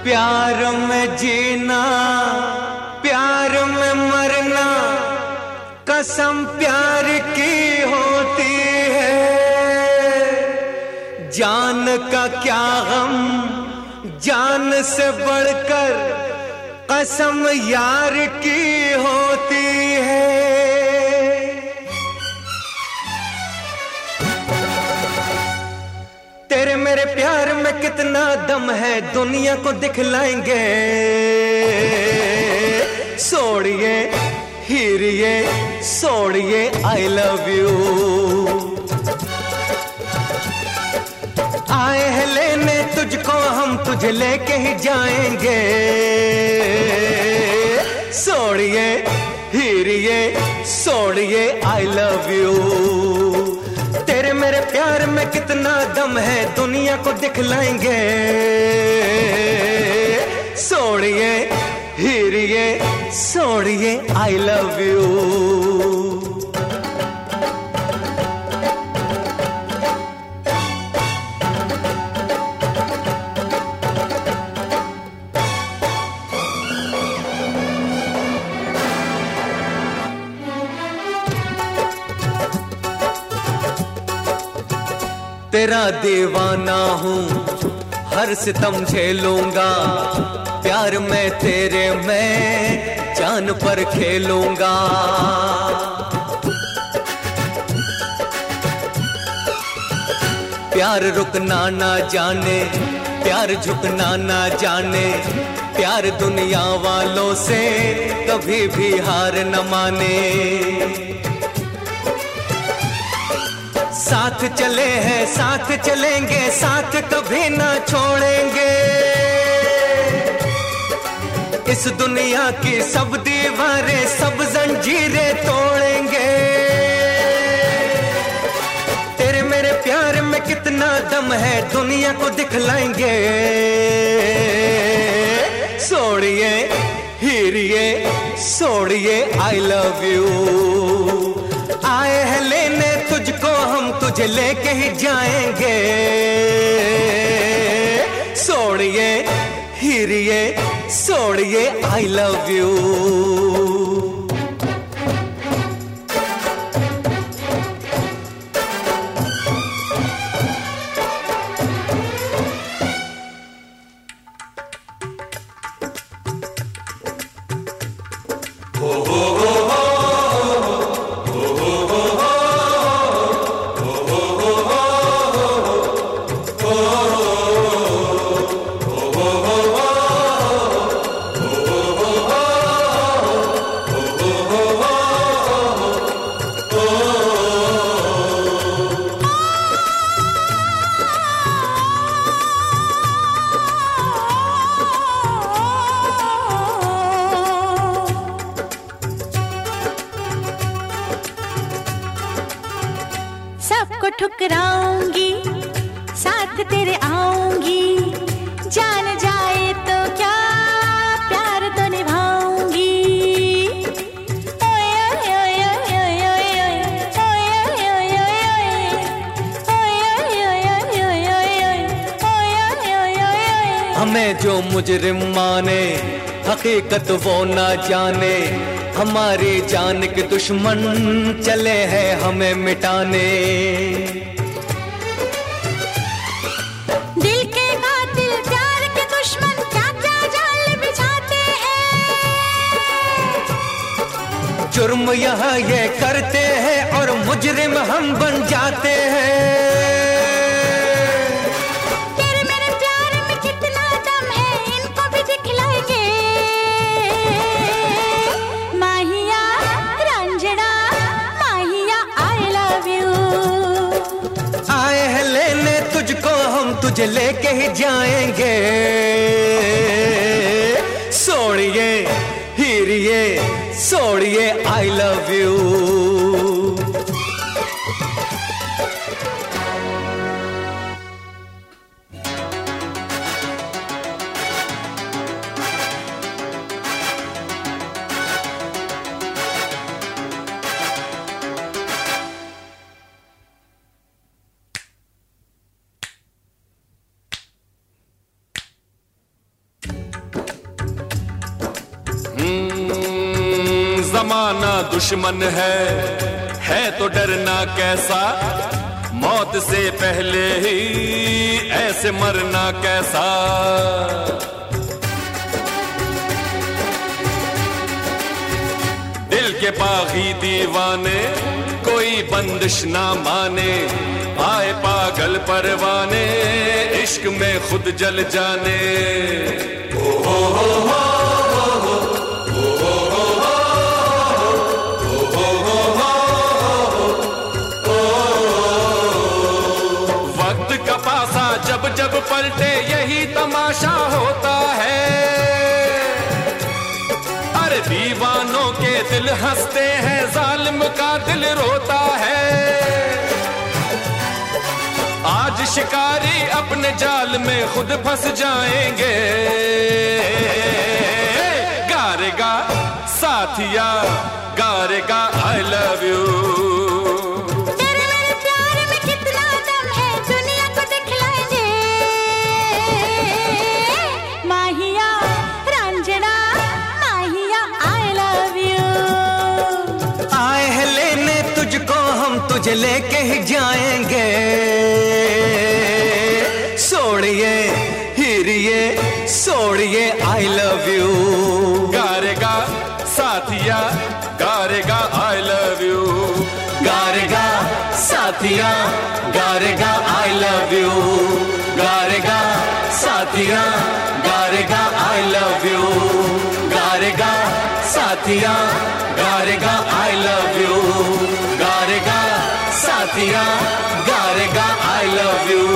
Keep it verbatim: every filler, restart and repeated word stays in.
प्यार में जीना प्यार में मरना कसम प्यार की होती है। जान का क्या गम जान से बढ़कर कसम यार की होती है। तेरे मेरे प्यार में कितना दम है दुनिया को दिखलाएंगे। सोड़िए हीरिए सोड़िए आई लव यू। आए हैं लेने तुझको हम तुझे लेके ही जाएंगे। सोड़िए हीरिए सोड़िए आई लव यू। तेरे मेरे प्यार में कितना दम है दुनिया को दिखलाएंगे। सोड़िए हीरिए सोड़िए आई लव यू। तेरा दीवाना हूँ हर सितम झेलूंगा। प्यार में तेरे मैं जान पर खेलूंगा। प्यार रुकना ना जाने प्यार झुकना ना जाने। प्यार दुनिया वालों से कभी भी हार न माने। साथ चले हैं साथ चलेंगे साथ कभी ना छोड़ेंगे। इस दुनिया की सब दीवारें सब जंजीरें तोड़ेंगे। तेरे मेरे प्यार में कितना दम है दुनिया को दिखलाएंगे। सोड़िए हीरिए सोड़िए आई लव यू। आए हैं लेने तुझको हम तुझे लेके ही जाएंगे। सोड़िए हीरिए सोड़िए आई लव यू। सबको ठुकराऊंगी साथ तेरे आऊंगी। जान जाए तो क्या प्यार तो निभाऊंगी। हमें जो मुजरिम माने हकीकत वो ना जाने। हमारी जान के दुश्मन चले हैं हमें मिटाने। दिल के कातिल प्यार के दुश्मन क्या क्या जाल बिछाते हैं। जुर्म यहाँ ये करते हैं और मुजरिम हम बन जाते हैं। तुझे लेके ही जाएंगे। सोड़िए हीरिए सोड़िए आई लव यू। जमाना दुश्मन है है तो डरना कैसा, मौत से पहले ही ऐसे मरना कैसा। दिल के बागी दीवाने कोई बंदिश ना माने, आए पागल परवाने इश्क में खुद जल जाने। ओ हो हो हो जब जब पलटे यही तमाशा होता है, अरे दीवानों के दिल हंसते हैं जालिम का दिल रोता है। आज शिकारी अपने जाल में खुद फंस जाएंगे, गारेगा साथिया गारेगा आई लव यू। तुझे लेके ही जाएंगे, सोड़िए हीरिए सोड़िए आई लव यू। गारेगा साथिया गारेगा आई लव यू, गारेगा साथिया गारेगा आई लव यू, गारेगा साथिया गारेगा आई लव यू, गारेगा साथिया गारेगा आई लव यू, गारेगा साथिया गारेगा आई लव यू।